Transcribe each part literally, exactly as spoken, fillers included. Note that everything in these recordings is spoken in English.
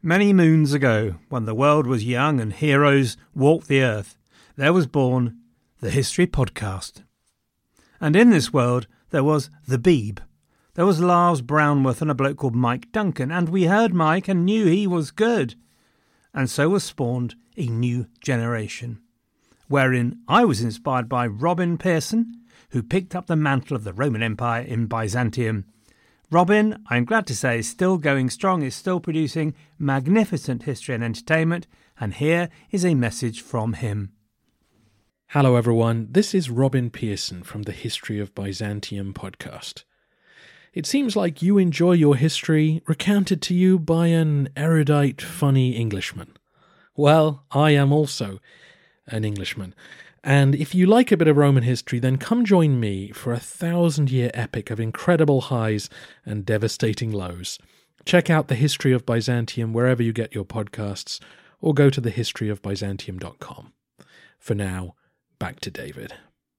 Many moons ago, when the world was young and heroes walked the earth, there was born the History Podcast. And in this world, there was the Beeb. There was Lars Brownworth and a bloke called Mike Duncan, and we heard Mike and knew he was good. And so was spawned a new generation, wherein I was inspired by Robin Pearson, who picked up the mantle of the Roman Empire in Byzantium. Robin, I'm glad to say, is still going strong, is still producing magnificent history and entertainment, and here is a message from him. Hello everyone, this is Robin Pearson from the History of Byzantium podcast. It seems like you enjoy your history recounted to you by an erudite, funny Englishman. Well, I am also an Englishman. And if you like a bit of Roman history, then come join me for a thousand-year epic of incredible highs and devastating lows. Check out the History of Byzantium wherever you get your podcasts, or go to the history of byzantium dot com. For now, back to David.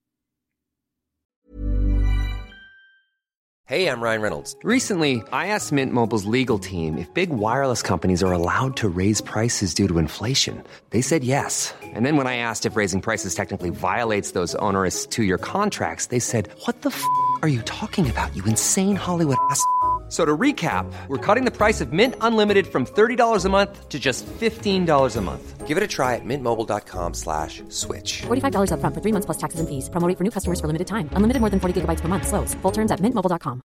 Hey, I'm Ryan Reynolds. Recently, I asked Mint Mobile's legal team if big wireless companies are allowed to raise prices due to inflation. They said yes. And then when I asked if raising prices technically violates those onerous two-year contracts, they said, what the f*** are you talking about, you insane Hollywood ass f- So to recap, we're cutting the price of Mint Unlimited from thirty dollars a month to just fifteen dollars a month. Give it a try at mintmobile.com slash switch. forty-five dollars up front for three months plus taxes and fees. Promo rate for new customers for limited time. Unlimited more than forty gigabytes per month. Slows full terms at mint mobile dot com.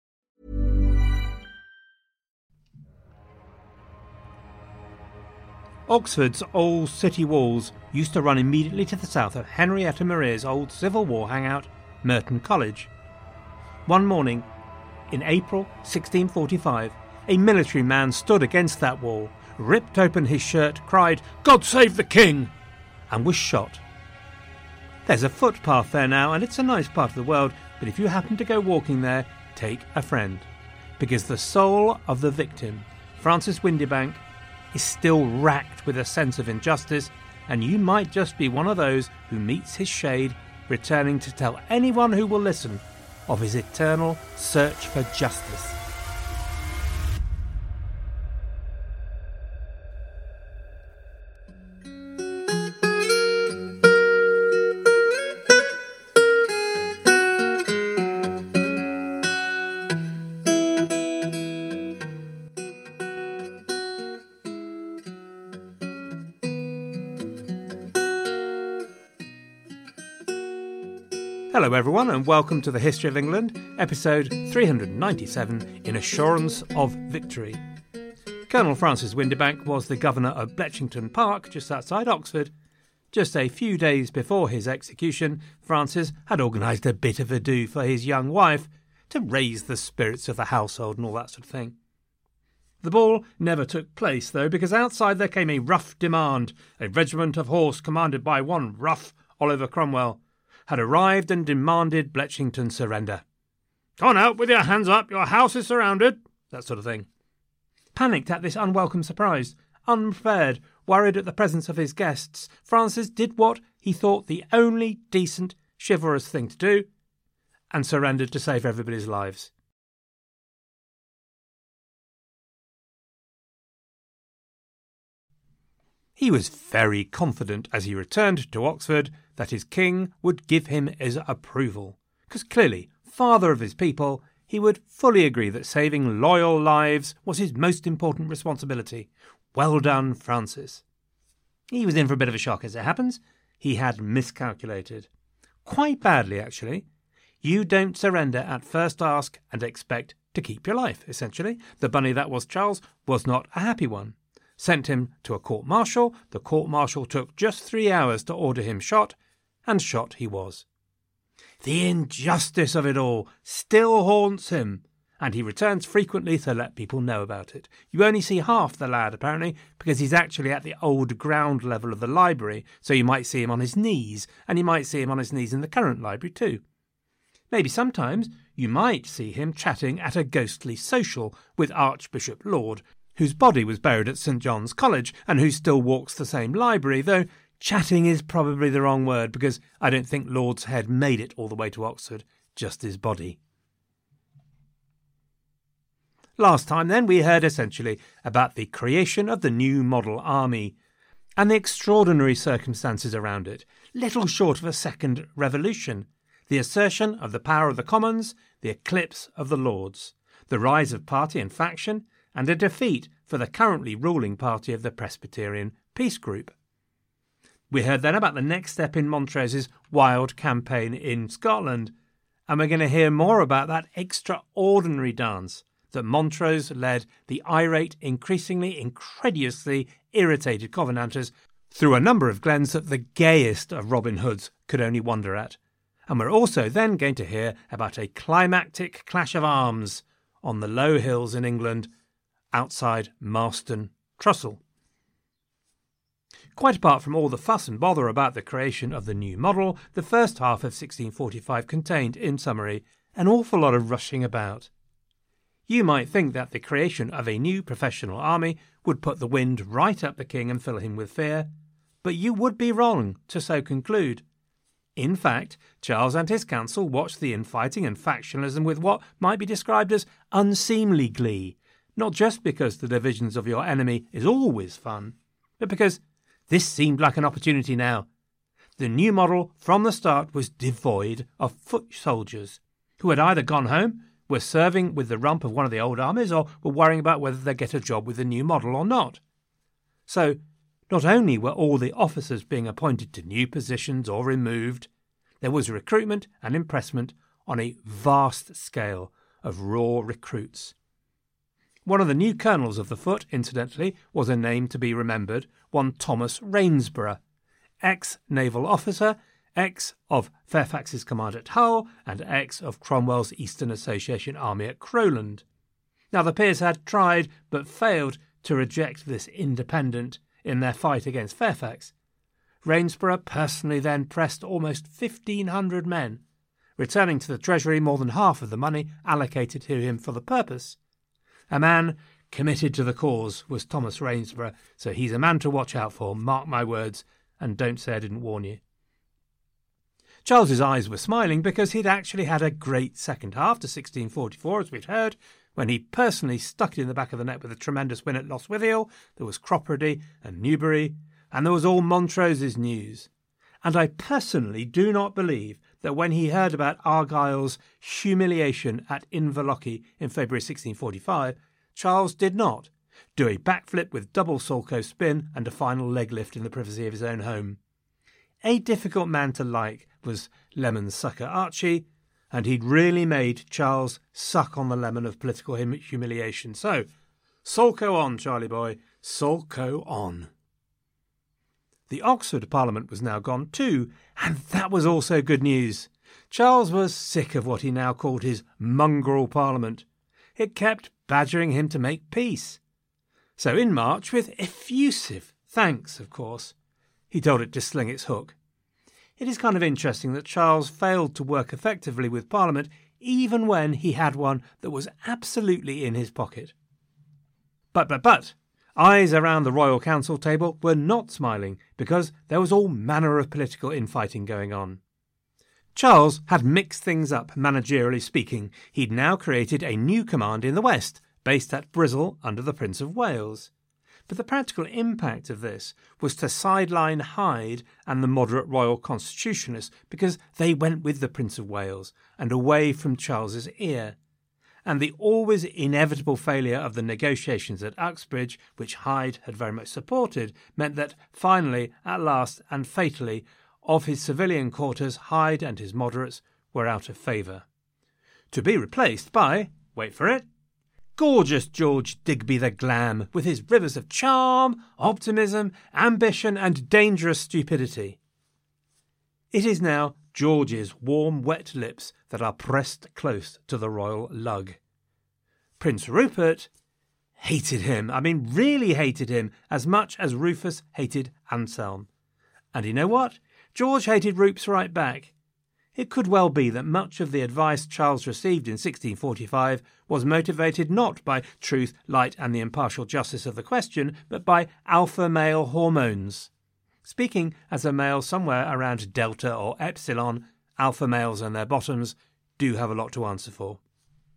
Oxford's old city walls used to run immediately to the south of Henrietta Maria's old Civil War hangout, Merton College. One morning, in April sixteen forty-five, a military man stood against that wall, ripped open his shirt, cried, "God save the King!" and was shot. There's a footpath there now, and it's a nice part of the world, but if you happen to go walking there, take a friend, because the soul of the victim, Francis Windibank, is still racked with a sense of injustice, and you might just be one of those who meets his shade, returning to tell anyone who will listen of his eternal search for justice. Hello everyone and welcome to the History of England, episode three hundred ninety-seven, in Assurance of Victory. Colonel Francis Windibank was the governor of Bletchington Park, just outside Oxford. Just a few days before his execution, Francis had organised a bit of a do for his young wife to raise the spirits of the household and all that sort of thing. The ball never took place, though, because outside there came a rough demand. A regiment of horse commanded by one rough Oliver Cromwell had arrived and demanded Bletchington's surrender. "On out with your hands up, your house is surrounded," that sort of thing. Panicked at this unwelcome surprise, unprepared, worried at the presence of his guests, Francis did what he thought the only decent, chivalrous thing to do, and surrendered to save everybody's lives. He was very confident as he returned to Oxford that his king would give him his approval, because clearly, father of his people, he would fully agree that saving loyal lives was his most important responsibility. Well done, Francis. He was in for a bit of a shock as it happens. He had miscalculated. Quite badly, actually. You don't surrender at first ask and expect to keep your life, essentially. The bunny that was Charles was not a happy one. Sent him to a court-martial. The court-martial took just three hours to order him shot, and shot he was. The injustice of it all still haunts him, and he returns frequently to let people know about it. You only see half the lad, apparently, because he's actually at the old ground level of the library, so you might see him on his knees, and you might see him on his knees in the current library too. Maybe sometimes you might see him chatting at a ghostly social with Archbishop Laud, whose body was buried at St John's College and who still walks the same library, though chatting is probably the wrong word because I don't think Laud's head made it all the way to Oxford, just his body. Last time then we heard essentially about the creation of the new model army and the extraordinary circumstances around it, little short of a second revolution, the assertion of the power of the Commons, the eclipse of the Lords, the rise of party and faction, and a defeat for the currently ruling party of the Presbyterian Peace Group. We heard then about the next step in Montrose's wild campaign in Scotland, and we're going to hear more about that extraordinary dance that Montrose led the irate, increasingly incredulously irritated Covenanters through a number of glens that the gayest of Robin Hoods could only wonder at. And we're also then going to hear about a climactic clash of arms on the low hills in England outside Marston Trussell. Quite apart from all the fuss and bother about the creation of the new model, the first half of sixteen forty-five contained, in summary, an awful lot of rushing about. You might think that the creation of a new professional army would put the wind right up the king and fill him with fear, but you would be wrong to so conclude. In fact, Charles and his council watched the infighting and factionalism with what might be described as unseemly glee, not just because the divisions of your enemy is always fun, but because this seemed like an opportunity now. The new model from the start was devoid of foot soldiers, who had either gone home, were serving with the rump of one of the old armies, or were worrying about whether they'd get a job with the new model or not. So, not only were all the officers being appointed to new positions or removed, there was recruitment and impressment on a vast scale of raw recruits. One of the new colonels of the foot, incidentally, was a name to be remembered, one Thomas Rainsborough, ex-naval officer, ex of Fairfax's command at Hull, and ex of Cromwell's Eastern Association army at Crowland. Now the peers had tried but failed to reject this independent in their fight against Fairfax. Rainsborough personally then pressed almost fifteen hundred men, returning to the treasury more than half of the money allocated to him for the purpose. A man committed to the cause was Thomas Rainsborough, so he's a man to watch out for, mark my words, and don't say I didn't warn you. Charles's eyes were smiling because he'd actually had a great second half to sixteen forty-four, as we'd heard, when he personally stuck it in the back of the net with a tremendous win at Lostwithiel. There was Cropredy and Newbury, and there was all Montrose's news. And I personally do not believe that when he heard about Argyle's humiliation at Inverlochy in February sixteen forty-five, Charles did not do a backflip with double Sulco spin and a final leg lift in the privacy of his own home. A difficult man to like was lemon sucker Archie, and he'd really made Charles suck on the lemon of political hum- humiliation. So, Sulco on, Charlie boy, Sulco on. The Oxford Parliament was now gone too, and that was also good news. Charles was sick of what he now called his mongrel Parliament. It kept badgering him to make peace. So in March, with effusive thanks, of course, he told it to sling its hook. It is kind of interesting that Charles failed to work effectively with Parliament even when he had one that was absolutely in his pocket. But, but, but, eyes around the Royal Council table were not smiling because there was all manner of political infighting going on. Charles had mixed things up, managerially speaking. He'd now created a new command in the west, based at Bristol under the Prince of Wales. But the practical impact of this was to sideline Hyde and the moderate Royal Constitutionalists because they went with the Prince of Wales and away from Charles's ear. And the always inevitable failure of the negotiations at Uxbridge, which Hyde had very much supported, meant that finally, at last and fatally, of his civilian quarters, Hyde and his moderates were out of favour. To be replaced by, wait for it, gorgeous George Digby the Glam, with his rivers of charm, optimism, ambition and dangerous stupidity. It is now George's warm, wet lips that are pressed close to the royal lug. Prince Rupert hated him, I mean really hated him, as much as Rufus hated Anselm. And you know what? George hated Rupes right back. It could well be that much of the advice Charles received in sixteen forty-five was motivated not by truth, light and the impartial justice of the question, but by alpha male hormones. Speaking as a male somewhere around delta or epsilon, alpha males and their bottoms do have a lot to answer for.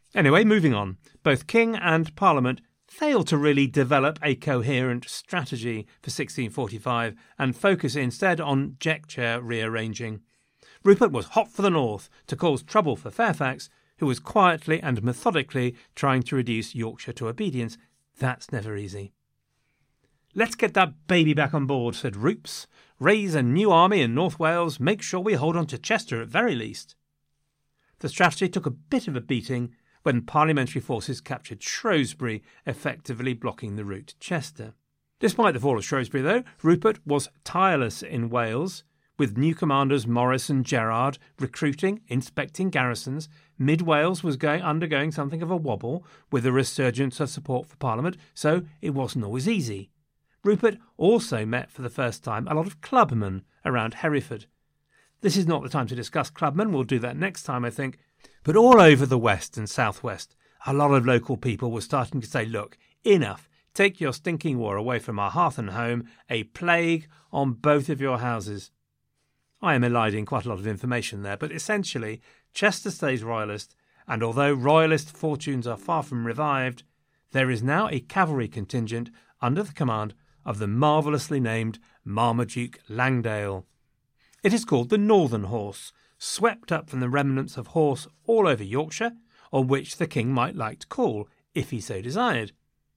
Anyway, moving on. Both King and Parliament failed to really develop a coherent strategy for sixteen forty-five and focus instead on deck chair rearranging. Rupert was hot for the north to cause trouble for Fairfax, who was quietly and methodically trying to reduce Yorkshire to obedience. That's never easy. "Let's get that baby back on board," said Rupes. "Raise a new army in North Wales, make sure we hold on to Chester at very least." The strategy took a bit of a beating when parliamentary forces captured Shrewsbury, effectively blocking the route to Chester. Despite the fall of Shrewsbury, though, Rupert was tireless in Wales, with new commanders Morris and Gerard recruiting, inspecting garrisons. Mid-Wales was going, undergoing something of a wobble, with a resurgence of support for Parliament, so it wasn't always easy. Rupert also met for the first time a lot of clubmen around Hereford. This is not the time to discuss clubmen, we'll do that next time, I think. But all over the west and southwest, a lot of local people were starting to say, look, enough, take your stinking war away from our hearth and home, a plague on both of your houses. I am eliding quite a lot of information there, but essentially, Chester stays royalist, and although royalist fortunes are far from revived, there is now a cavalry contingent under the command of the marvellously named Marmaduke Langdale. It is called the Northern Horse, swept up from the remnants of horse all over Yorkshire, on which the king might like to call, if he so desired.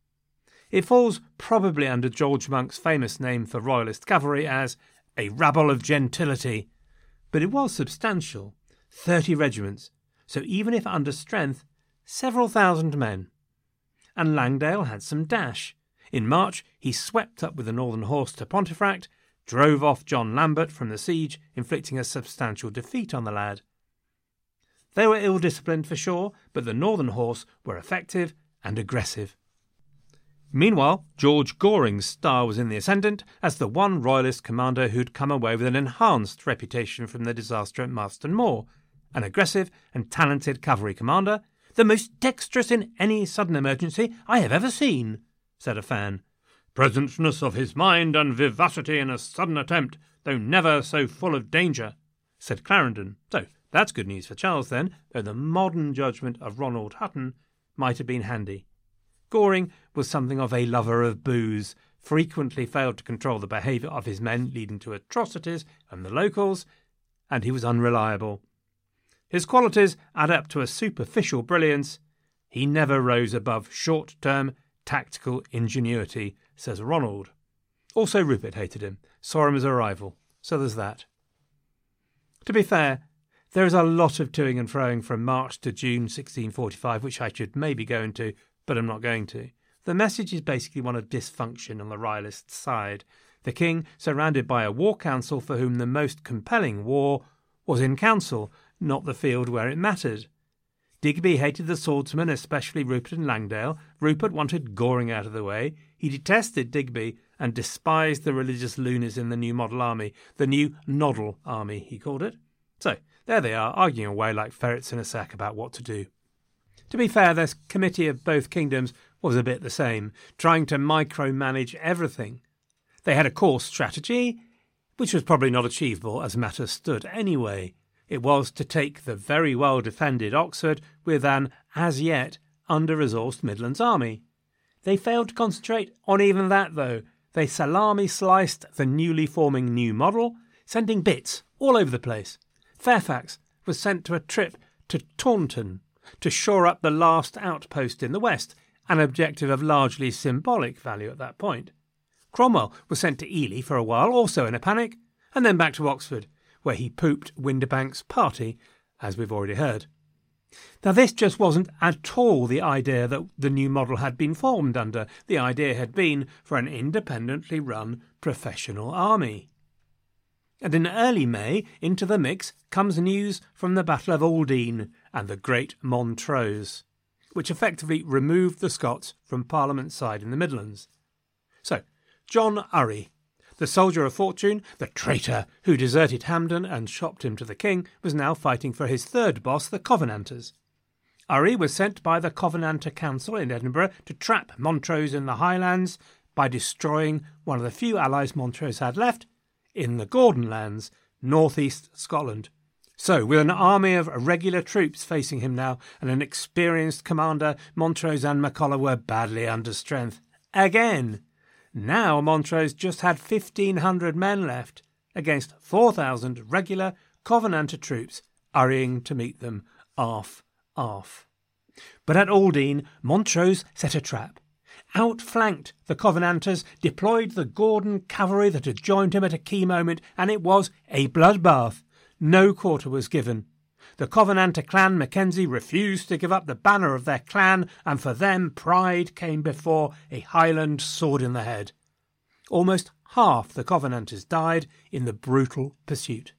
It falls probably under George Monk's famous name for royalist cavalry as a rabble of gentility, but it was substantial, thirty regiments, so even if under strength, several thousand men. And Langdale had some dash. In March, he swept up with the Northern Horse to Pontefract, drove off John Lambert from the siege, inflicting a substantial defeat on the lad. They were ill-disciplined for sure, but the Northern Horse were effective and aggressive. Meanwhile, George Goring's star was in the ascendant as the one royalist commander who'd come away with an enhanced reputation from the disaster at Marston Moor, an aggressive and talented cavalry commander, the most dexterous in any sudden emergency I have ever seen, said a fan. Presentness of his mind and vivacity in a sudden attempt, though never so full of danger, said Clarendon. So that's good news for Charles then, though the modern judgment of Ronald Hutton might have been handy. Goring was something of a lover of booze, frequently failed to control the behaviour of his men, leading to atrocities from the locals, and he was unreliable. His qualities add up to a superficial brilliance. He never rose above short-term tactical ingenuity, says Ronald. Also Rupert hated him, saw him as a rival, so there's that. To be fair, there is a lot of toing and froing from March to June sixteen forty-five, which I should maybe go into, but I'm not going to. The message is basically one of dysfunction on the royalist side. The king, surrounded by a war council for whom the most compelling war was in council, not the field where it mattered. Digby hated the swordsmen, especially Rupert and Langdale. Rupert wanted Goring out of the way. He detested Digby and despised the religious loonies in the new model army, the new Noddle army, he called it. So, there they are, arguing away like ferrets in a sack about what to do. To be fair, this committee of both kingdoms was a bit the same, trying to micromanage everything. They had a course strategy, which was probably not achievable as matters stood anyway. It was to take the very well-defended Oxford with an, as yet, under-resourced Midlands army. They failed to concentrate on even that, though. They salami-sliced the newly forming new model, sending bits all over the place. Fairfax was sent to a trip to Taunton to shore up the last outpost in the west, an objective of largely symbolic value at that point. Cromwell was sent to Ely for a while, also in a panic, and then back to Oxford, where he pooped Windibank's party, as we've already heard. Now, this just wasn't at all the idea that the new model had been formed under. The idea had been for an independently run professional army. And in early May, into the mix comes news from the Battle of Aldine and the Great Montrose, which effectively removed the Scots from Parliament's side in the Midlands. So, John Urry, the soldier of fortune, the traitor who deserted Hampden and shopped him to the king, was now fighting for his third boss, the Covenanters. Urry was sent by the Covenanter Council in Edinburgh to trap Montrose in the Highlands by destroying one of the few allies Montrose had left in the Gordon Lands, northeast Scotland. So, with an army of regular troops facing him now and an experienced commander, Montrose and McCulloch were badly under strength. Again. Now Montrose just had fifteen hundred men left against four thousand regular Covenanter troops hurrying to meet them, arf, arf. But at Aldine, Montrose set a trap. Outflanked the Covenanters, deployed the Gordon cavalry that had joined him at a key moment, and it was a bloodbath. No quarter was given. The Covenanter clan Mackenzie refused to give up the banner of their clan, and for them pride came before a Highland sword in the head. Almost half the Covenanters died in the brutal pursuit.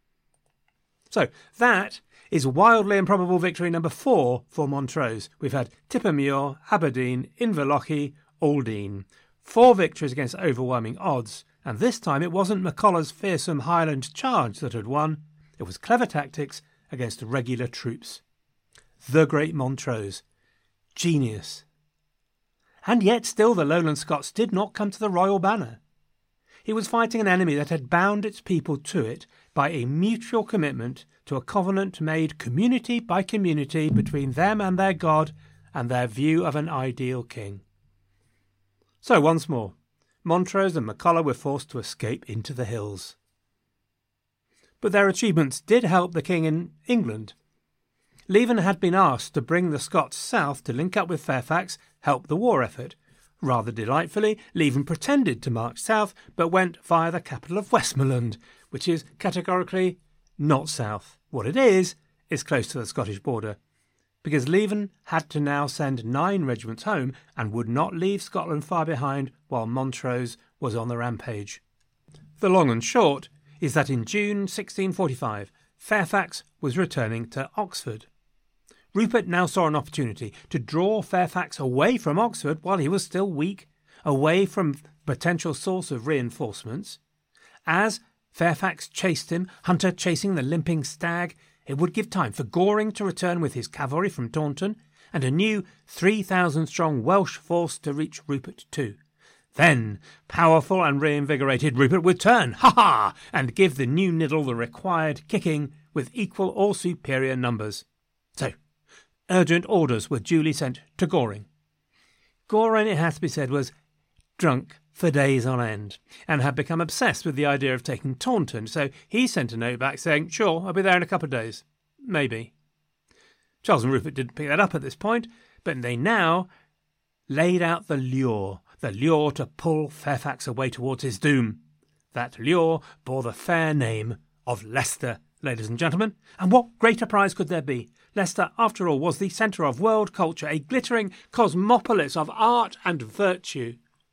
So that is wildly improbable victory number four for Montrose. We've had Tippermuir, Aberdeen, Inverlochy, Aldine. Four victories against overwhelming odds, and this time it wasn't McCulloch's fearsome Highland charge that had won. It was clever tactics against regular troops. The great Montrose. Genius. And yet still the Lowland Scots did not come to the royal banner. He was fighting an enemy that had bound its people to it by a mutual commitment to a covenant made community by community between them and their God and their view of an ideal king. So once more, Montrose and McCulloch were forced to escape into the hills. But their achievements did help the king in England. Leven had been asked to bring the Scots south to link up with Fairfax, help the war effort. Rather delightfully, Leven pretended to march south, but went via the capital of Westmoreland, which is categorically not south. What it is, is close to the Scottish border, because Leven had to now send nine regiments home and would not leave Scotland far behind while Montrose was on the rampage. The long and short is that in June sixteen forty-five, Fairfax was returning to Oxford. Rupert now saw an opportunity to draw Fairfax away from Oxford while he was still weak, away from potential source of reinforcements. As Fairfax chased him, Hunter chasing the limping stag, it would give time for Goring to return with his cavalry from Taunton, and a new three thousand strong Welsh force to reach Rupert too. Then, powerful and reinvigorated, Rupert would turn, ha-ha, and give the new Niddle the required kicking with equal or superior numbers. So, urgent orders were duly sent to Goring. Goring, it has to be said, was drunk for days on end, and had become obsessed with the idea of taking Taunton, so he sent a note back saying, sure, I'll be there in a couple of days. Maybe. Charles and Rupert didn't pick that up at this point, but they now laid out the lure, the lure to pull Fairfax away towards his doom. That lure bore the fair name of Leicester, ladies and gentlemen, and what greater prize could there be? Leicester, after all, was the centre of world culture, a glittering cosmopolis of art and virtue.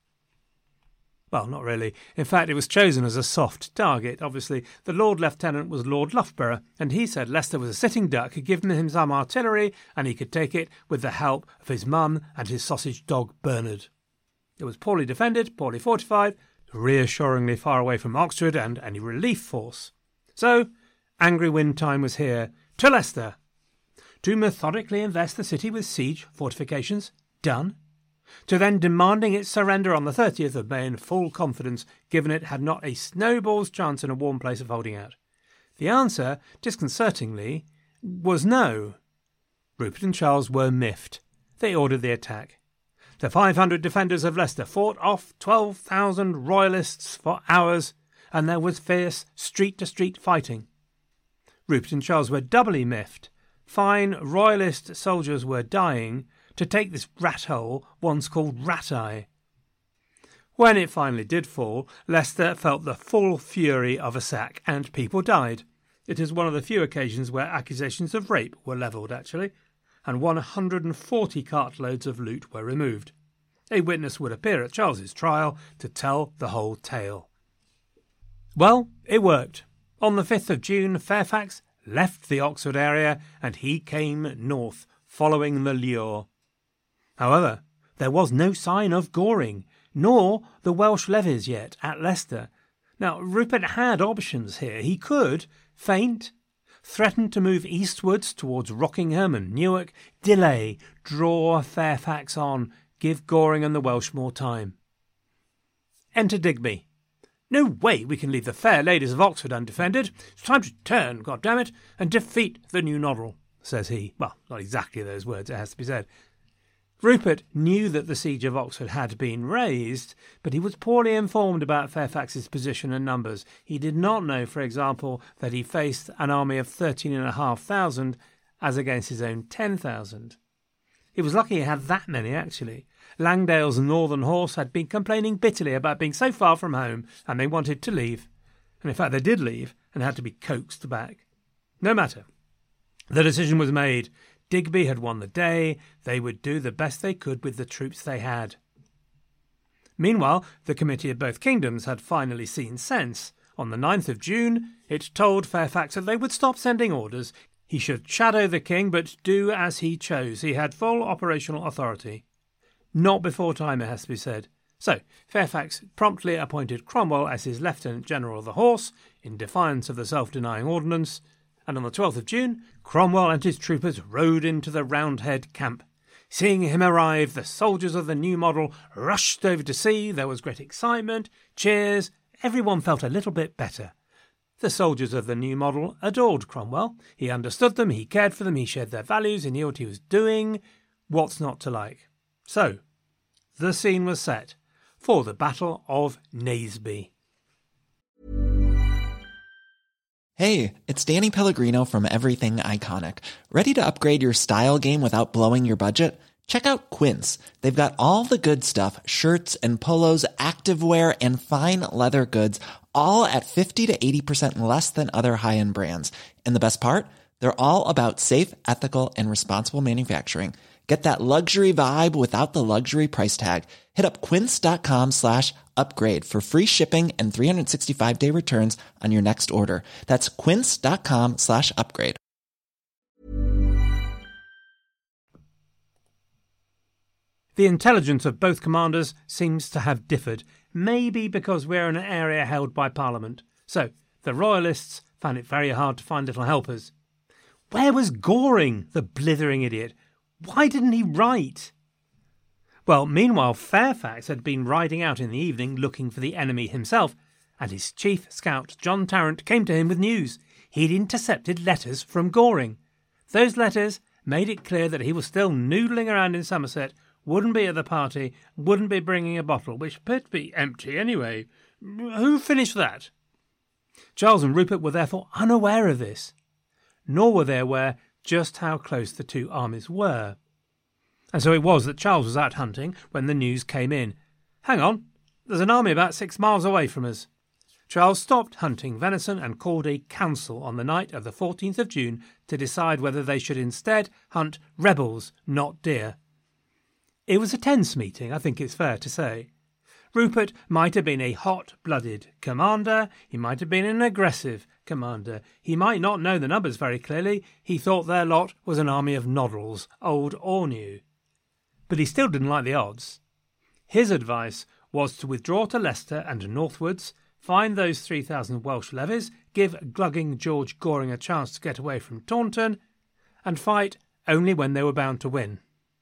Well, not really. In fact, it was chosen as a soft target. Obviously, the Lord Lieutenant was Lord Loughborough, and he said Leicester was a sitting duck, had given him some artillery, and he could take it with the help of his mum and his sausage dog Bernard. It was poorly defended, poorly fortified, reassuringly far away from Oxford and any relief force. So, angry wind time was here, to Leicester. To methodically invest the city with siege fortifications, done. To then demanding its surrender on the thirtieth of May in full confidence, given it had not a snowball's chance in a warm place of holding out. The answer, disconcertingly, was no. Rupert and Charles were miffed. They ordered the attack. The five hundred defenders of Leicester fought off twelve thousand royalists for hours, and there was fierce street-to-street fighting. Rupert and Charles were doubly miffed. Fine royalist soldiers were dying to take this rat-hole once called Rat-Eye. When it finally did fall, Leicester felt the full fury of a sack, and people died. It is one of the few occasions where accusations of rape were levelled, actually, and one hundred forty cartloads of loot were removed. A witness would appear at Charles's trial to tell the whole tale. Well, it worked. On the fifth of June, Fairfax left the Oxford area, and he came north, following the lure. However, there was no sign of Goring, nor the Welsh levies yet at Leicester. Now, Rupert had options here. He could feint, threaten to move eastwards towards Rockingham and Newark, delay, draw Fairfax on, give Goring and the Welsh more time. Enter Digby. No way we can leave the fair ladies of Oxford undefended. It's time to turn, goddammit, and defeat the new noddle, says he. Well, not exactly those words, it has to be said. Rupert knew that the siege of Oxford had been raised, but he was poorly informed about Fairfax's position and numbers. He did not know, for example, that he faced an army of thirteen and a half thousand as against his own ten thousand. He was lucky he had that many, actually. Langdale's Northern Horse had been complaining bitterly about being so far from home, and they wanted to leave. And in fact, they did leave and had to be coaxed back. No matter. The decision was made. Digby had won the day. They would do the best they could with the troops they had. Meanwhile, the Committee of Both Kingdoms had finally seen sense. On the ninth of June, it told Fairfax that they would stop sending orders. He should shadow the king, but do as he chose. He had full operational authority. Not before time, it has to be said. So, Fairfax promptly appointed Cromwell as his Lieutenant General of the Horse, in defiance of the self-denying ordinance, and on the twelfth of June, Cromwell and his troopers rode into the Roundhead camp. Seeing him arrive, the soldiers of the new model rushed over to see. There was great excitement, cheers. Everyone felt a little bit better. The soldiers of the new model adored Cromwell. He understood them, he cared for them, he shared their values, he knew what he was doing. What's not to like? So, the scene was set for the Battle of Naseby. Hey, it's Danny Pellegrino from Everything Iconic. Ready to upgrade your style game without blowing your budget? Check out Quince. They've got all the good stuff, shirts and polos, activewear, and fine leather goods, all at fifty to eighty percent less than other high-end brands. And the best part? They're all about safe, ethical, and responsible manufacturing. Get that luxury vibe without the luxury price tag. Hit up quince.com slash upgrade for free shipping and three sixty-five day returns on your next order. That's quince.com slash upgrade. The intelligence of both commanders seems to have differed, maybe because we're in an area held by Parliament. So, the Royalists found it very hard to find little helpers. Where was Goring, the blithering idiot? Why didn't he write? Well, meanwhile, Fairfax had been riding out in the evening looking for the enemy himself, and his chief scout, John Tarrant, came to him with news. He'd intercepted letters from Goring. Those letters made it clear that he was still noodling around in Somerset, wouldn't be at the party, wouldn't be bringing a bottle, which appeared to be empty anyway. Who finished that? Charles and Rupert were therefore unaware of this, nor were they aware just how close the two armies were. And so it was that Charles was out hunting when the news came in. Hang on, there's an army about six miles away from us. Charles stopped hunting venison and called a council on the night of the fourteenth of June to decide whether they should instead hunt rebels, not deer. It was a tense meeting, I think it's fair to say. Rupert might have been a hot-blooded commander, he might have been an aggressive commander, he might not know the numbers very clearly, he thought their lot was an army of noddles, old or new. But he still didn't like the odds. His advice was to withdraw to Leicester and northwards, find those three thousand Welsh levies, give glugging George Goring a chance to get away from Taunton, and fight only when they were bound to win.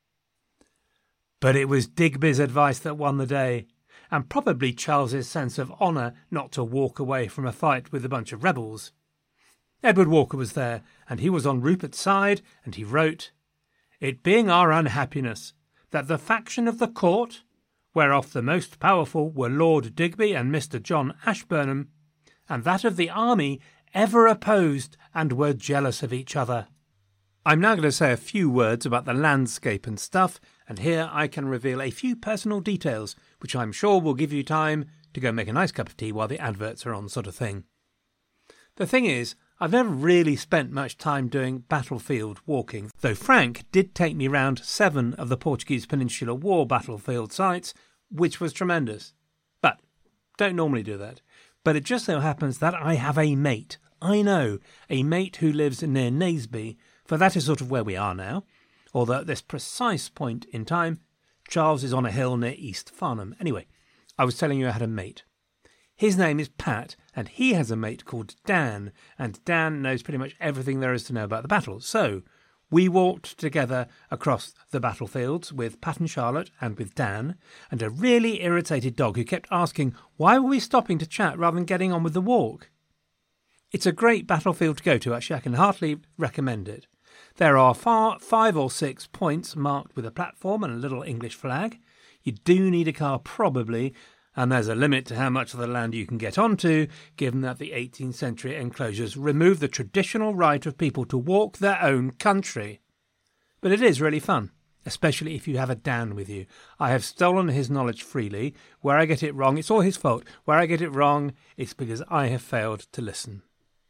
But it was Digby's advice that won the day, and probably Charles's sense of honour not to walk away from a fight with a bunch of rebels. Edward Walker was there, and he was on Rupert's side, and he wrote, "It being our unhappiness that the faction of the court, whereof the most powerful were Lord Digby and Mister John Ashburnham, and that of the army ever opposed and were jealous of each other." I'm now going to say a few words about the landscape and stuff, and here I can reveal a few personal details, which I'm sure will give you time to go make a nice cup of tea while the adverts are on, sort of thing. The thing is, I've never really spent much time doing battlefield walking, though Frank did take me round seven of the Portuguese Peninsular War battlefield sites, which was tremendous. But don't normally do that. But it just so happens that I have a mate. I know, a mate who lives near Naseby, for that is sort of where we are now, although at this precise point in time, Charles is on a hill near East Farnham. Anyway, I was telling you I had a mate. His name is Pat, and he has a mate called Dan, and Dan knows pretty much everything there is to know about the battle. So, We walked together across the battlefields with Pat and Charlotte and with Dan, and a really irritated dog who kept asking why were we stopping to chat rather than getting on with the walk. It's a great battlefield to go to, actually. I can heartily recommend it. There are far, five or six points marked with a platform and a little English flag. You do need a car, probably, and there's a limit to how much of the land you can get onto, given that the eighteenth century enclosures removed the traditional right of people to walk their own country. But it is really fun, especially if you have a Dan with you. I have stolen his knowledge freely. Where I get it wrong, it's all his fault. Where I get it wrong, it's because I have failed to listen.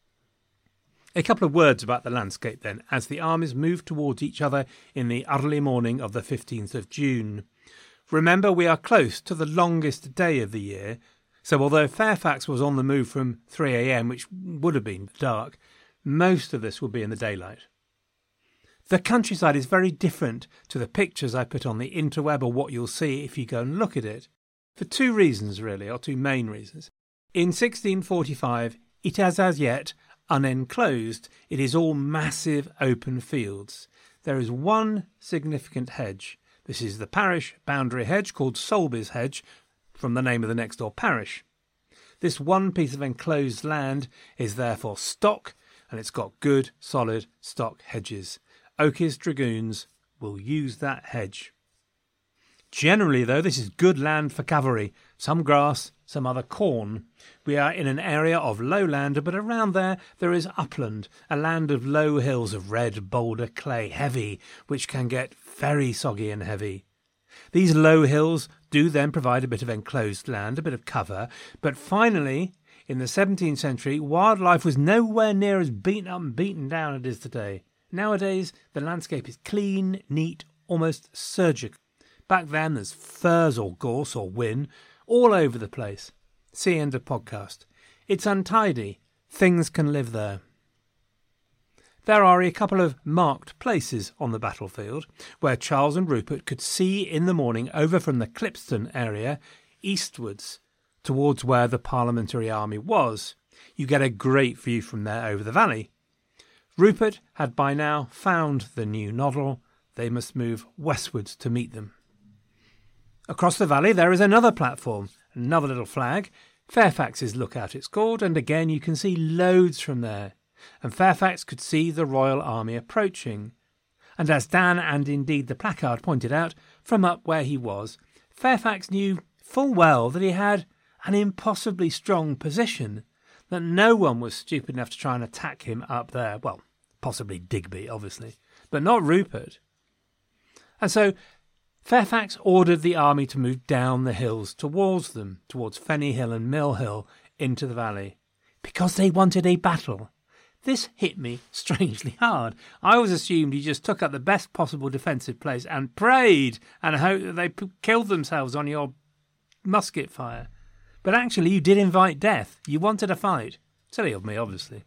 A couple of words about the landscape then, as the armies moved towards each other in the early morning of the fifteenth of June. Remember, we are close to the longest day of the year, so although Fairfax was on the move from three a.m, which would have been dark, most of this will be in the daylight. The countryside is very different to the pictures I put on the interweb or what you'll see if you go and look at it, for two reasons really, or two main reasons. In sixteen forty-five, it is as yet unenclosed. It is all massive open fields. There is one significant hedge. This is the parish boundary hedge called Soulby's Hedge, from the name of the next door parish. This one piece of enclosed land is therefore stock, and it's got good, solid stock hedges. Oakes Dragoons will use that hedge. Generally, though, this is good land for cavalry. Some grass, some other corn. We are in an area of lowland, but around there, there is upland, a land of low hills of red boulder clay, heavy, which can get very soggy and heavy. These low hills do then provide a bit of enclosed land, a bit of cover, but finally, in the seventeenth century, wildlife was nowhere near as beaten up and beaten down as it is today. Nowadays, the landscape is clean, neat, almost surgical. Back then, there's furze or gorse or whin all over the place. See end of podcast. It's untidy. Things can live there. There are a couple of marked places on the battlefield where Charles and Rupert could see in the morning over from the Clipston area eastwards towards where the Parliamentary Army was. You get a great view from there over the valley. Rupert had by now found the new noddle. They must move westwards to meet them. Across the valley there is another platform, another little flag. Fairfax's Lookout it's called, and again you can see loads from there. And Fairfax could see the Royal Army approaching. And as Dan and indeed the placard pointed out, from up where he was, Fairfax knew full well that he had an impossibly strong position, that no one was stupid enough to try and attack him up there. Well, possibly Digby, obviously, but not Rupert. And so Fairfax ordered the army to move down the hills towards them, towards Fenny Hill and Mill Hill, into the valley, because they wanted a battle. This hit me strangely hard. I always assumed you just took up the best possible defensive place and prayed and hoped that they p- killed themselves on your musket fire. But actually you did invite death. You wanted a fight. Silly of me, obviously.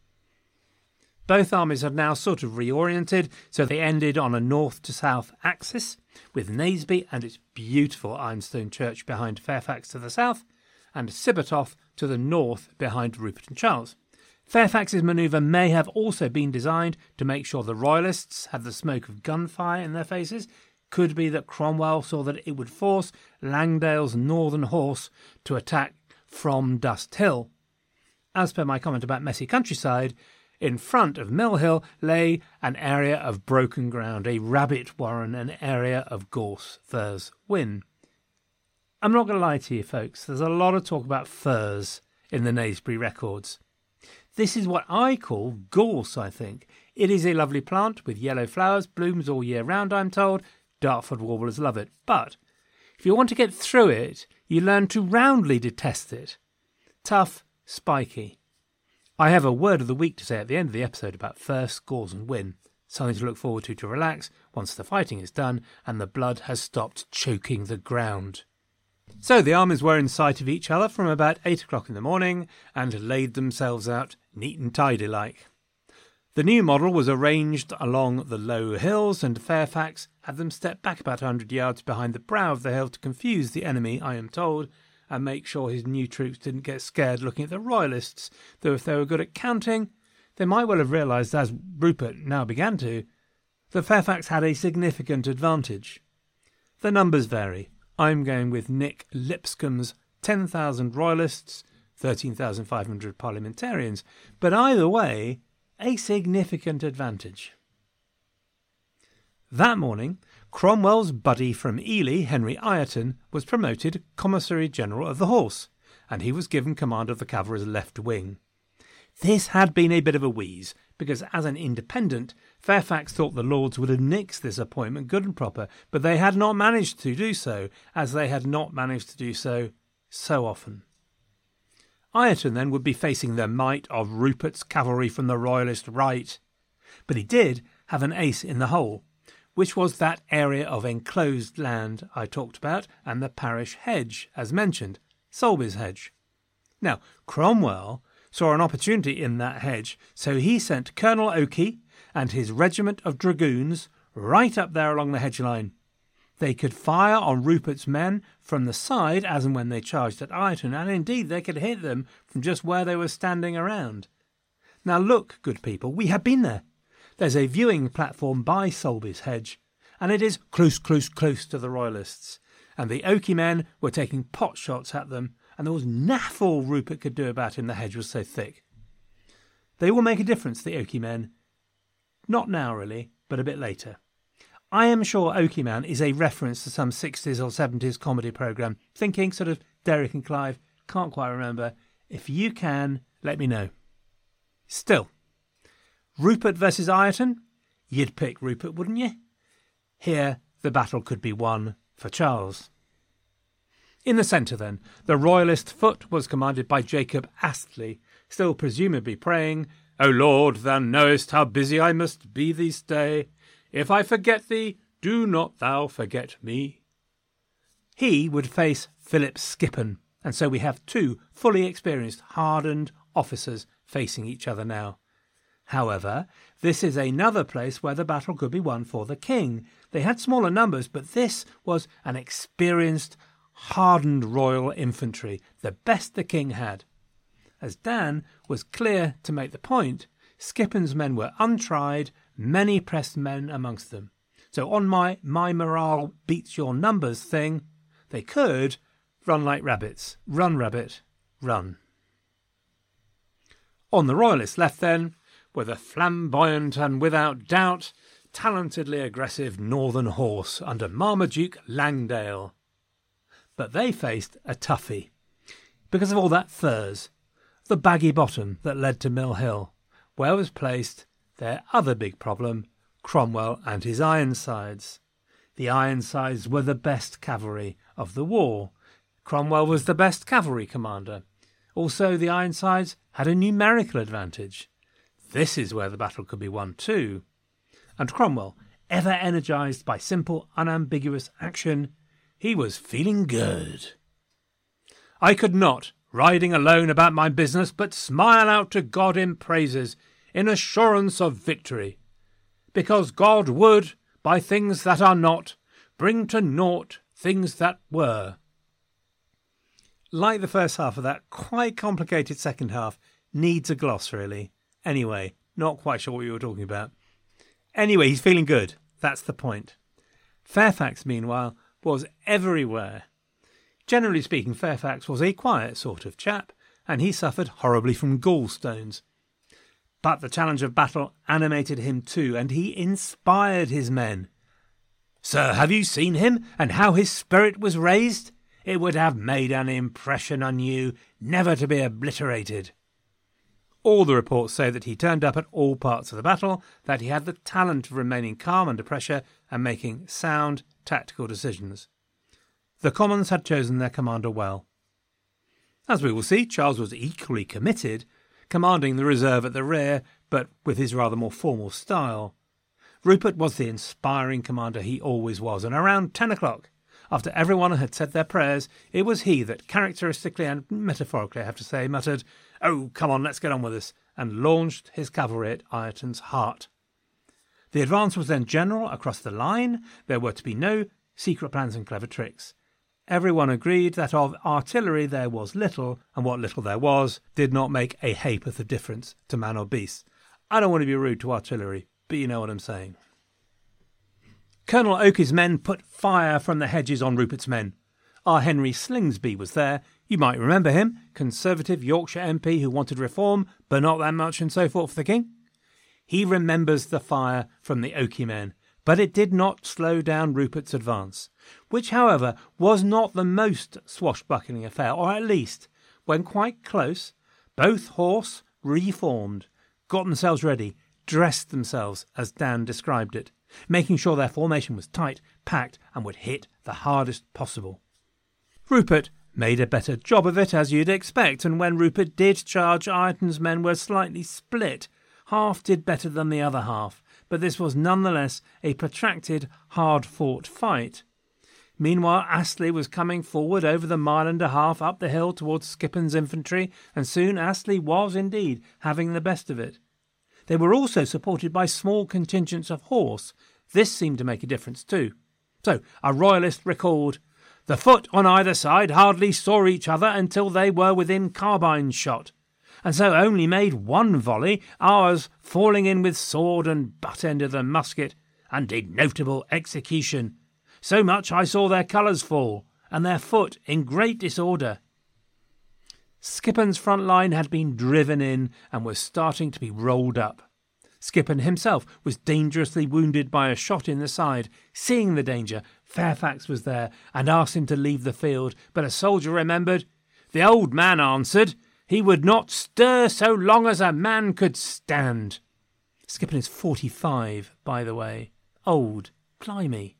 Both armies had now sort of reoriented, so they ended on a north to south axis, with Naseby and its beautiful ironstone church behind Fairfax to the south, and Sibbertoft to the north behind Rupert and Charles. Fairfax's manoeuvre may have also been designed to make sure the Royalists had the smoke of gunfire in their faces. Could be that Cromwell saw that it would force Langdale's Northern Horse to attack from Dust Hill. As per my comment about messy countryside, in front of Mill Hill lay an area of broken ground, a rabbit warren, an area of gorse, furze, whin. I'm not going to lie to you, folks, there's a lot of talk about furze in the Naseby records. This is what I call gorse, I think. It is a lovely plant with yellow flowers, blooms all year round, I'm told. Dartford warblers love it. But if you want to get through it, you learn to roundly detest it. Tough, spiky. I have a word of the week to say at the end of the episode about furze, gorse and whin. Something to look forward to to relax once the fighting is done and the blood has stopped choking the ground. So the armies were in sight of each other from about eight o'clock in the morning and laid themselves out neat and tidy like. The new model was arranged along the low hills, and Fairfax had them step back about a hundred yards behind the brow of the hill to confuse the enemy, I am told, and make sure his new troops didn't get scared looking at the Royalists, though if they were good at counting, they might well have realised, as Rupert now began to, that Fairfax had a significant advantage. The numbers vary. I'm going with Nick Lipscomb's ten thousand royalists, thirteen thousand five hundred parliamentarians, but either way, a significant advantage. That morning, Cromwell's buddy from Ely, Henry Ireton, was promoted Commissary General of the Horse, and he was given command of the cavalry's left wing. This had been a bit of a wheeze, because as an independent, Fairfax thought the Lords would have nixed this appointment good and proper, but they had not managed to do so, as they had not managed to do so so often. Ireton then would be facing the might of Rupert's cavalry from the Royalist right, but he did have an ace in the hole, which was that area of enclosed land I talked about, and the parish hedge, as mentioned, Solby's hedge. Now, Cromwell saw an opportunity in that hedge, so he sent Colonel Oakey and his regiment of dragoons right up there along the hedge line. They could fire on Rupert's men from the side as and when they charged at Ireton, and indeed they could hit them from just where they were standing around. Now look, good people, we have been there. There's a viewing platform by Solby's hedge, and it is close, close, close to the Royalists, and the Oakey men were taking pot shots at them, and there was naff all Rupert could do about him, the hedge was so thick. They will make a difference, the Oakey men. Not now, really, but a bit later. I am sure Oakey Man is a reference to some sixties or seventies comedy programme, thinking sort of Derek and Clive, can't quite remember. If you can, let me know. Still, Rupert versus Ireton? You'd pick Rupert, wouldn't you? Here, the battle could be won for Charles. In the centre, then, the Royalist foot was commanded by Jacob Astley, still presumably praying, "O Lord, thou knowest how busy I must be this day. If I forget thee, do not thou forget me." He would face Philip Skippon, and so we have two fully experienced, hardened officers facing each other now. However, this is another place where the battle could be won for the king. They had smaller numbers, but this was an experienced, hardened royal infantry, the best the king had. As Dan was clear to make the point, Skippon's men were untried, many pressed men amongst them. So on my my morale beats your numbers thing, they could run like rabbits. Run, rabbit, run. On the Royalist left, then, were the flamboyant and without doubt talentedly aggressive Northern Horse under Marmaduke Langdale. But they faced a toughie because of all that furs, the baggy bottom that led to Mill Hill, where was placed their other big problem, Cromwell and his Ironsides. The Ironsides were the best cavalry of the war. Cromwell was the best cavalry commander. Also, the Ironsides had a numerical advantage. This is where the battle could be won too. And Cromwell, ever energised by simple, unambiguous action, he was feeling good. "I could not, riding alone about my business, but smile out to God in praises, in assurance of victory, because God would, by things that are not, bring to naught things that were." Like the first half of that quite complicated second half, needs a gloss really. Anyway, not quite sure what you were talking about. Anyway, he's feeling good. That's the point. Fairfax, meanwhile, was everywhere. Generally speaking, Fairfax was a quiet sort of chap, and he suffered horribly from gallstones. But the challenge of battle animated him too, and he inspired his men. "Sir, have you seen him, and how his spirit was raised? It would have made an impression on you, never to be obliterated." All the reports say that he turned up at all parts of the battle, that he had the talent of remaining calm under pressure and making sound, tactical decisions. The Commons had chosen their commander well. As we will see, Charles was equally committed, commanding the reserve at the rear, but with his rather more formal style. Rupert was the inspiring commander he always was, and around ten o'clock, after everyone had said their prayers, it was he that characteristically and metaphorically, I have to say, muttered, "Oh, come on, let's get on with this," and launched his cavalry at Ireton's heart. The advance was then general across the line. There were to be no secret plans and clever tricks. Everyone agreed that of artillery there was little, and what little there was did not make a ha'porth of difference to man or beast. I don't want to be rude to artillery, but you know what I'm saying. Colonel Oakey's men put fire from the hedges on Rupert's men. Our Henry Slingsby was there. You might remember him, Conservative Yorkshire M P who wanted reform, but not that much and so forth for the king. He remembers the fire from the Oakey men, but it did not slow down Rupert's advance, which, however, was not the most swashbuckling affair, or at least, when quite close, both horse reformed, got themselves ready, dressed themselves as Dan described it, making sure their formation was tight, packed, and would hit the hardest possible. Rupert made a better job of it, as you'd expect, and when Rupert did charge, Ireton's men were slightly split. Half did better than the other half, but this was nonetheless a protracted, hard-fought fight. Meanwhile, Astley was coming forward over the mile and a half up the hill towards Skippon's infantry, and soon Astley was indeed having the best of it. They were also supported by small contingents of horse. This seemed to make a difference too. So, a royalist recalled, "The foot on either side hardly saw each other until they were within carbine shot, and so only made one volley, ours falling in with sword and butt end of the musket, and did notable execution. So much I saw their colours fall, and their foot in great disorder." Skippon's front line had been driven in and was starting to be rolled up. Skippon himself was dangerously wounded by a shot in the side. Seeing the danger, Fairfax was there and asked him to leave the field, but a soldier remembered. The old man answered he would not stir so long as a man could stand. Skippon is forty-five, by the way. Old. Blimey.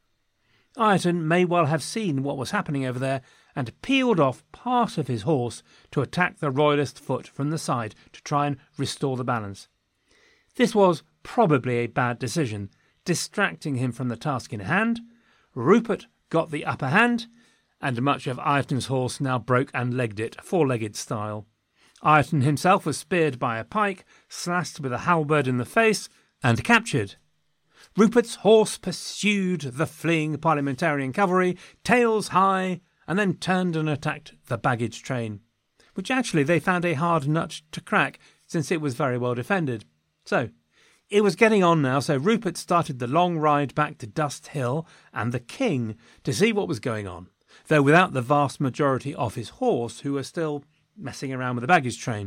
Ireton may well have seen what was happening over there and peeled off part of his horse to attack the royalist foot from the side to try and restore the balance. This was probably a bad decision, distracting him from the task in hand. Rupert got the upper hand, and much of Ireton's horse now broke and legged it, four-legged style. Ireton himself was speared by a pike, slashed with a halberd in the face, and captured. Rupert's horse pursued the fleeing parliamentarian cavalry, tails high, and then turned and attacked the baggage train, which actually they found a hard nut to crack, since it was very well defended. So, it was getting on now, so Rupert started the long ride back to Dust Hill and the King to see what was going on, though without the vast majority of his horse, who were still messing around with the baggage train.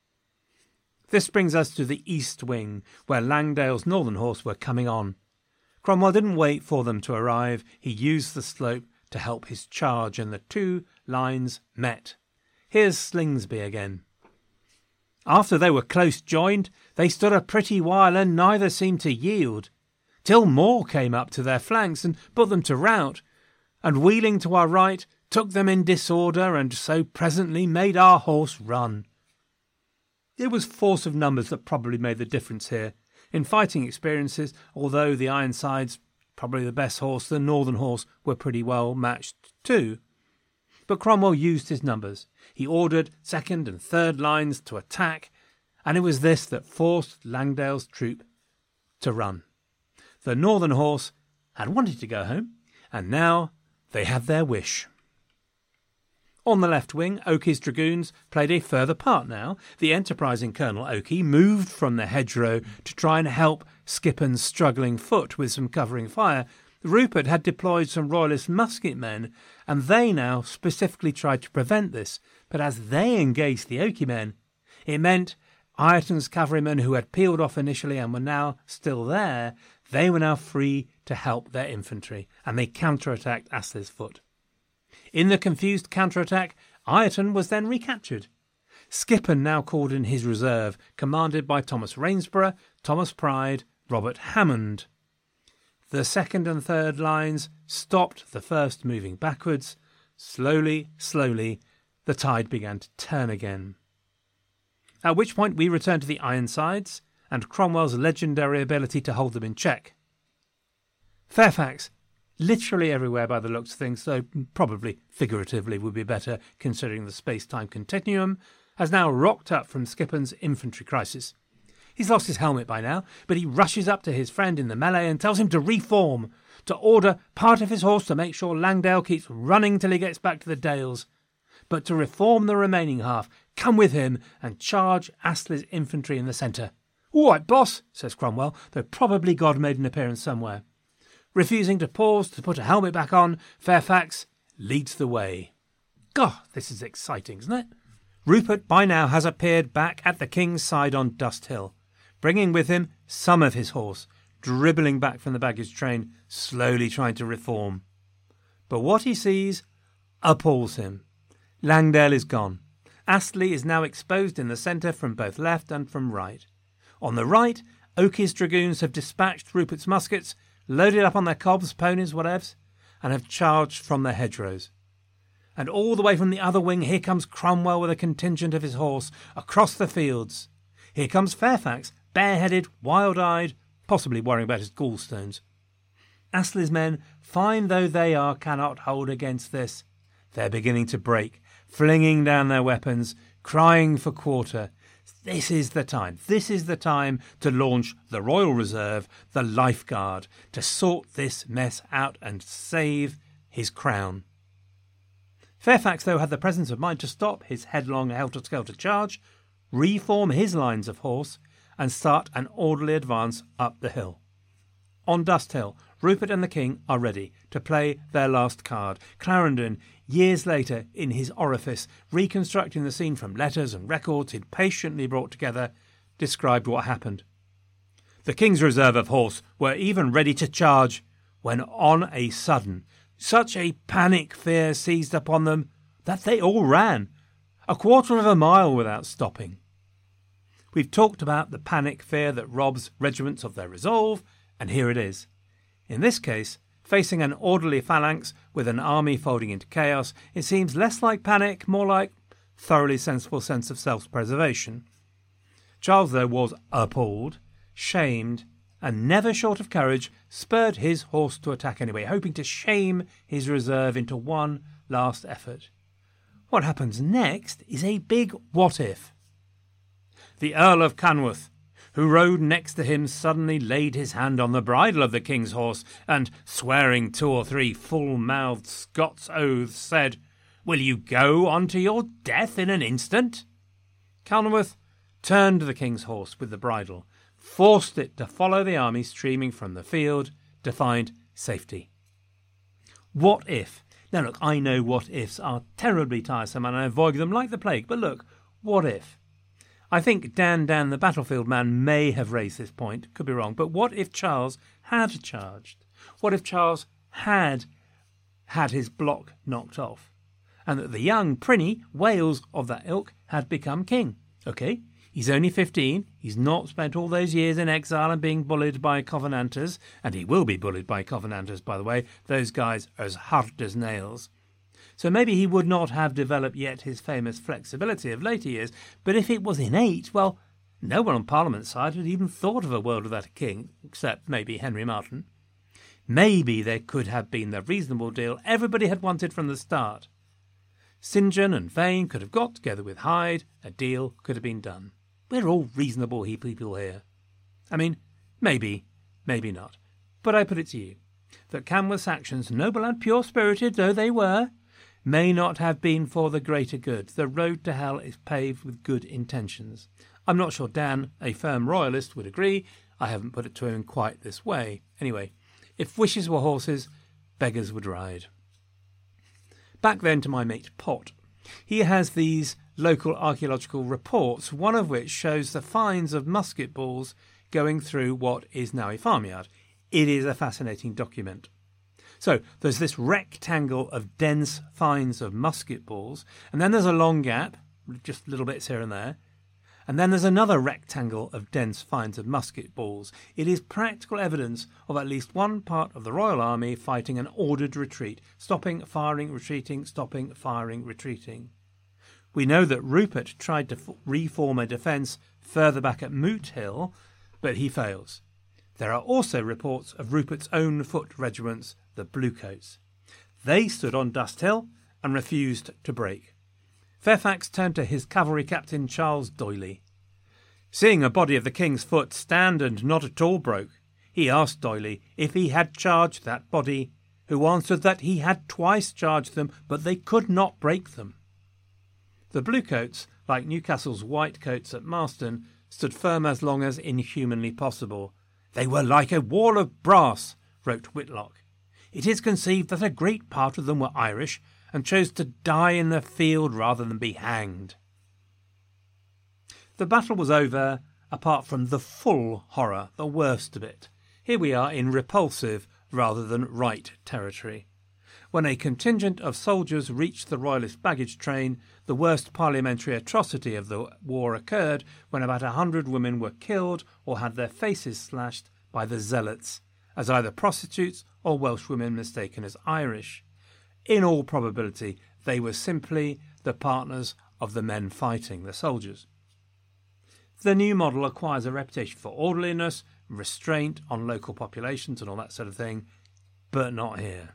This brings us to the East Wing, where Langdale's northern horse were coming on. Cromwell didn't wait for them to arrive. He used the slope to help his charge, and the two lines met. Here's Slingsby again. After they were close joined, they stood a pretty while, and neither seemed to yield, till more came up to their flanks and put them to rout, and wheeling to our right, took them in disorder, and so presently made our horse run. It was force of numbers that probably made the difference here. In fighting experiences, although the Ironsides, probably the best horse, the Northern horse, were pretty well matched too. But Cromwell used his numbers. He ordered second and third lines to attack, and it was this that forced Langdale's troop to run. The Northern horse had wanted to go home, and now they had their wish. On the left wing, Oakey's dragoons played a further part now. The enterprising Colonel Oakey moved from the hedgerow to try and help Skippon's struggling foot with some covering fire. Rupert had deployed some royalist musket men, and they now specifically tried to prevent this. But as they engaged the Oakey men, it meant Ireton's cavalrymen, who had peeled off initially and were now still there, they were now free to help their infantry, and they counterattacked Astley's foot. In the confused counterattack, Ireton was then recaptured. Skippon now called in his reserve, commanded by Thomas Rainsborough, Thomas Pride, Robert Hammond. The second and third lines stopped the first moving backwards. Slowly, slowly, the tide began to turn again. At which point we returned to the Ironsides and Cromwell's legendary ability to hold them in check. Fairfax, literally everywhere by the looks of things, though probably figuratively would be better considering the space-time continuum, has now rocked up from Skippon's infantry crisis. He's lost his helmet by now, but he rushes up to his friend in the melee and tells him to reform, to order part of his horse to make sure Langdale keeps running till he gets back to the Dales, but to reform the remaining half, come with him and charge Astley's infantry in the centre. "All right, boss," says Cromwell, though probably God made an appearance somewhere. Refusing to pause to put a helmet back on, Fairfax leads the way. God, this is exciting, isn't it? Rupert by now has appeared back at the king's side on Dust Hill, bringing with him some of his horse, dribbling back from the baggage train, slowly trying to reform. But what he sees appalls him. Langdale is gone. Astley is now exposed in the centre from both left and from right. On the right, Oakey's dragoons have dispatched Rupert's muskets, loaded up on their cobs, ponies, whatevs, and have charged from their hedgerows. And all the way from the other wing, here comes Cromwell with a contingent of his horse across the fields. Here comes Fairfax, bareheaded, wild-eyed, possibly worrying about his gallstones. Astley's men, fine though they are, cannot hold against this. They're beginning to break, flinging down their weapons, crying for quarter. This is the time, this is the time to launch the Royal Reserve, the Life Guard, to sort this mess out and save his crown. Fairfax, though, had the presence of mind to stop his headlong helter-skelter charge, reform his lines of horse, and start an orderly advance up the hill. On Dust Hill, Rupert and the King are ready to play their last card. Clarendon, years later, in his orifice, reconstructing the scene from letters and records he'd patiently brought together, described what happened. The King's reserve of horse were even ready to charge, when on a sudden such a panic fear seized upon them that they all ran, a quarter of a mile without stopping. We've talked about the panic fear that robs regiments of their resolve, and here it is. In this case, facing an orderly phalanx with an army folding into chaos, it seems less like panic, more like thoroughly sensible sense of self-preservation. Charles, though, was appalled, shamed, and never short of courage, spurred his horse to attack anyway, hoping to shame his reserve into one last effort. What happens next is a big what-if. The Earl of Canworth, who rode next to him, suddenly laid his hand on the bridle of the king's horse and, swearing two or three full-mouthed Scots oaths, said, "Will you go on to your death in an instant?" Canworth turned the king's horse with the bridle, forced it to follow the army streaming from the field to find safety. What if? Now look, I know what ifs are terribly tiresome and I avoid them like the plague, but look, what if? I think Dan Dan the battlefield man may have raised this point, could be wrong, but what if Charles had charged? What if Charles had had his block knocked off? And that the young Prinny, Wales of that ilk, had become king? Okay, he's only fifteen, he's not spent all those years in exile and being bullied by Covenanters, and he will be bullied by Covenanters, by the way, those guys are as hard as nails. So maybe he would not have developed yet his famous flexibility of later years, but if it was innate, well, no one on Parliament's side had even thought of a world without a king, except maybe Henry Marten. Maybe there could have been the reasonable deal everybody had wanted from the start. St John and Vane could have got together with Hyde, a deal could have been done. We're all reasonable people here. I mean, maybe, maybe not. But I put it to you, that Canworth's actions, noble and pure-spirited though they were, may not have been for the greater good. The road to hell is paved with good intentions. I'm not sure Dan, a firm royalist, would agree. I haven't put it to him quite this way. Anyway, if wishes were horses, beggars would ride. Back then to my mate Pot. He has these local archaeological reports, one of which shows the finds of musket balls going through what is now a farmyard. It is a fascinating document. So there's this rectangle of dense finds of musket balls, and then there's a long gap, just little bits here and there, and then there's another rectangle of dense finds of musket balls. It is practical evidence of at least one part of the Royal Army fighting an ordered retreat, stopping, firing, retreating, stopping, firing, retreating. We know that Rupert tried to f- reform a defence further back at Moot Hill, but he fails. There are also reports of Rupert's own foot regiments, the Bluecoats. They stood on Dust Hill and refused to break. Fairfax turned to his cavalry captain Charles D'Oyley. Seeing a body of the King's foot stand and not at all broke, he asked D'Oyley if he had charged that body, who answered that he had twice charged them, but they could not break them. The Bluecoats, like Newcastle's Whitecoats at Marston, stood firm as long as inhumanly possible. They were like a wall of brass, wrote Whitlock. It is conceived that a great part of them were Irish and chose to die in the field rather than be hanged. The battle was over, apart from the full horror, the worst of it. Here we are in repulsive rather than right territory. When a contingent of soldiers reached the Royalist baggage train, the worst parliamentary atrocity of the war occurred when about a hundred women were killed or had their faces slashed by the zealots, as either prostitutes or Welsh women mistaken as Irish. In all probability, they were simply the partners of the men fighting, the soldiers. The new model acquires a reputation for orderliness, restraint on local populations and all that sort of thing, but not here.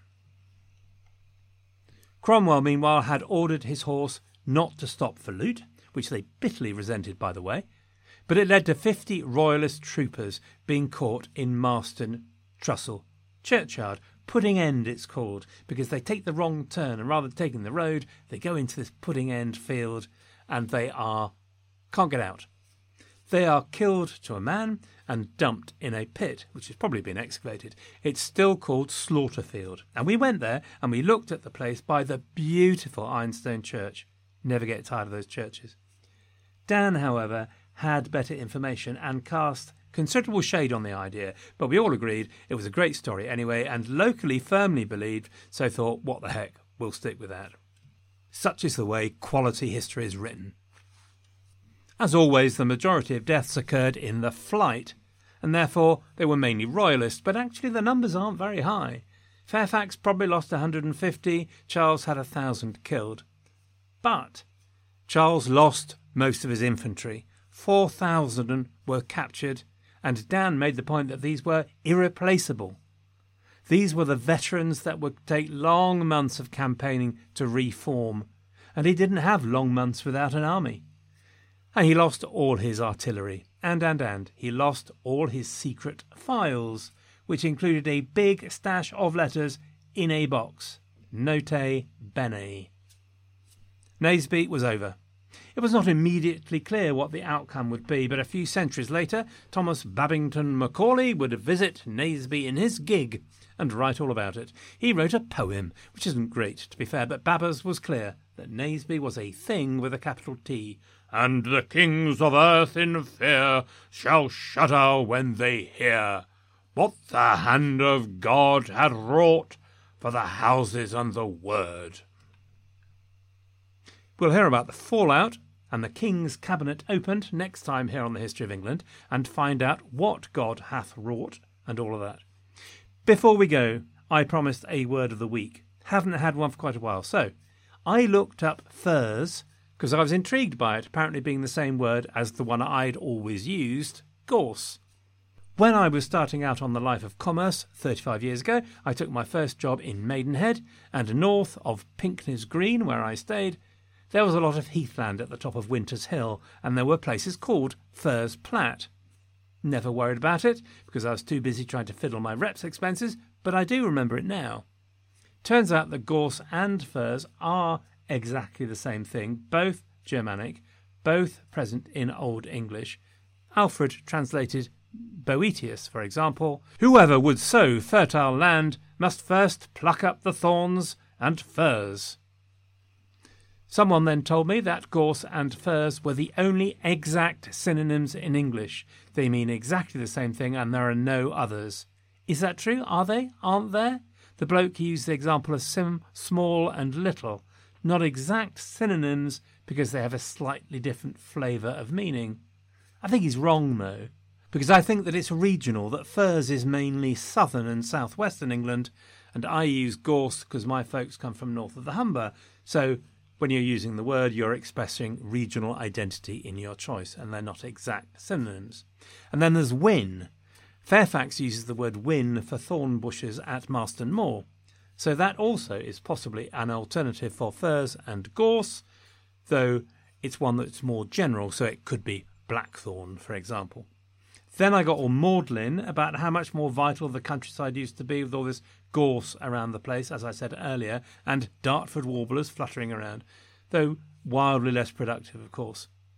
Cromwell, meanwhile, had ordered his horse not to stop for loot, which they bitterly resented, by the way, but it led to fifty royalist troopers being caught in Marston Trussell churchyard. Pudding End it's called, because they take the wrong turn, and rather than taking the road, they go into this Pudding End field, and they are can't get out. They are killed to a man and dumped in a pit, which has probably been excavated. It's still called Slaughterfield. And we went there and we looked at the place by the beautiful Ironstone Church. Never get tired of those churches. Dan, however, had better information and cast considerable shade on the idea, but we all agreed it was a great story anyway and locally firmly believed, so thought, what the heck, we'll stick with that. Such is the way quality history is written. As always, the majority of deaths occurred in the flight, and therefore they were mainly royalists, but actually the numbers aren't very high. Fairfax probably lost one hundred fifty, Charles had one thousand killed. But Charles lost most of his infantry. four thousand were captured, and Dan made the point that these were irreplaceable. These were the veterans that would take long months of campaigning to reform, and he didn't have long months without an army. And he lost all his artillery, and, and, and, he lost all his secret files, which included a big stash of letters in a box. Nota bene. Naseby was over. It was not immediately clear what the outcome would be, but a few centuries later, Thomas Babington Macaulay would visit Naseby in his gig and write all about it. He wrote a poem, which isn't great, to be fair, but Babbers was clear that Naseby was a thing with a capital T, and the kings of earth in fear shall shudder when they hear what the hand of God had wrought for the houses and the word. We'll hear about the fallout and the King's Cabinet opened next time here on the History of England and find out what God hath wrought and all of that. Before we go, I promised a word of the week. Haven't had one for quite a while, so I looked up furs because I was intrigued by it, apparently being the same word as the one I'd always used, gorse. When I was starting out on the life of commerce thirty-five years ago, I took my first job in Maidenhead, and north of Pinkney's Green, where I stayed, there was a lot of heathland at the top of Winters Hill, and there were places called Furs Plat. Never worried about it, because I was too busy trying to fiddle my rep's expenses, but I do remember it now. Turns out that gorse and furs are exactly the same thing, both Germanic, both present in Old English. Alfred translated Boetius, for example, "Whoever would sow fertile land must first pluck up the thorns and furs." Someone then told me that gorse and furs were the only exact synonyms in English. They mean exactly the same thing and there are no others. Is that true? Are they? Aren't there? The bloke used the example of sim, small and little, not exact synonyms because they have a slightly different flavour of meaning. I think he's wrong though, because I think that it's regional, that furs is mainly southern and southwestern England, and I use gorse because my folks come from north of the Humber, so when you're using the word, you're expressing regional identity in your choice, and they're not exact synonyms. And then there's whin. Fairfax uses the word whin for thorn bushes at Marston Moor, so that also is possibly an alternative for furs and gorse, though it's one that's more general, so it could be blackthorn, for example. Then I got all maudlin about how much more vital the countryside used to be with all this gorse around the place, as I said earlier, and Dartford warblers fluttering around, though wildly less productive, of course.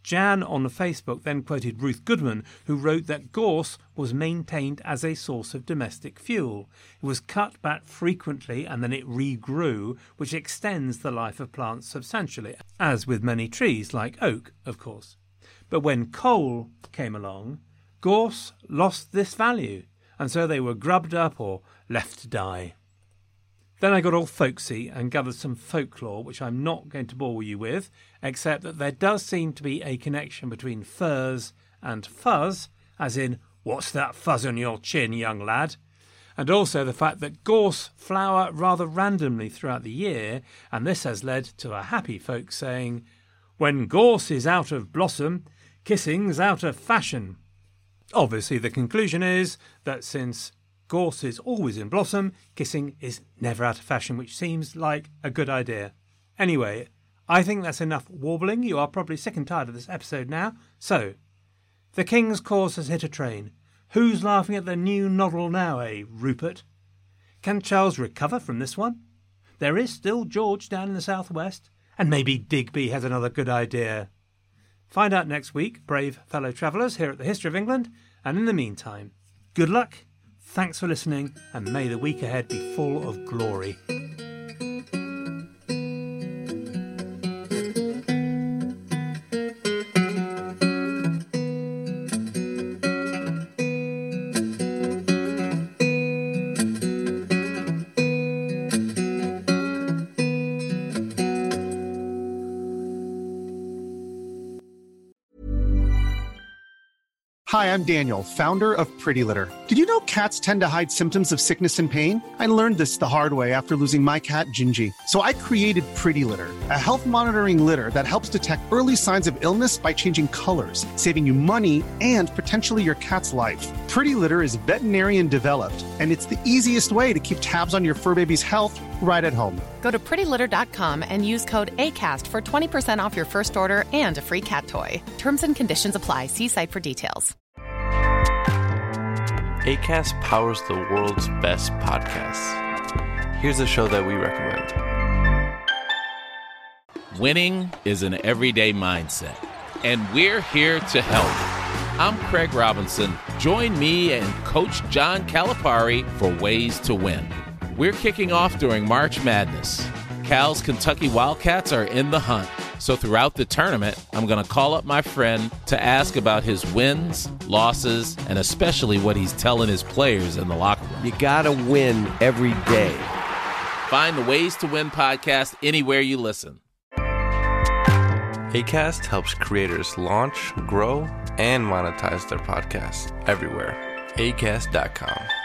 Jan on Facebook then quoted Ruth Goodman, who wrote that gorse was maintained as a source of domestic fuel. It was cut back frequently and then it regrew, which extends the life of plants substantially, as with many trees, like oak, of course. But when coal came along, gorse lost this value, and so they were grubbed up or left to die. Then I got all folksy and gathered some folklore, which I'm not going to bore you with, except that there does seem to be a connection between furs and fuzz, as in, what's that fuzz on your chin, young lad? And also the fact that gorse flower rather randomly throughout the year, and this has led to a happy folk saying, when gorse is out of blossom, kissing's out of fashion. Obviously the conclusion is that since gorse is always in blossom, kissing is never out of fashion, which seems like a good idea. Anyway, I think that's enough warbling. You are probably sick and tired of this episode now. So, the King's cause has hit a train. Who's laughing at the new noddle now, eh, Rupert? Can Charles recover from this one? There is still George down in the southwest, and maybe Digby has another good idea. Find out next week, brave fellow travellers, here at the History of England, and in the meantime, good luck. Thanks for listening, and may the week ahead be full of glory. Hi, I'm Daniel, founder of Pretty Litter. Did you know cats tend to hide symptoms of sickness and pain? I learned this the hard way after losing my cat, Gingy. So I created Pretty Litter, a health monitoring litter that helps detect early signs of illness by changing colors, saving you money and potentially your cat's life. Pretty Litter is veterinarian developed, and it's the easiest way to keep tabs on your fur baby's health right at home. Go to pretty litter dot com and use code ACAST for twenty percent off your first order and a free cat toy. Terms and conditions apply. See site for details. Acast powers the world's best podcasts. Here's a show that we recommend. Winning is an everyday mindset, and we're here to help. I'm Craig Robinson. Join me and Coach John Calipari for Ways to Win. We're kicking off during March Madness. Cal's Kentucky Wildcats are in the hunt. So throughout the tournament, I'm going to call up my friend to ask about his wins, losses, and especially what he's telling his players in the locker room. You got to win every day. Find the Ways to Win podcast anywhere you listen. Acast helps creators launch, grow, and monetize their podcasts everywhere. acast dot com.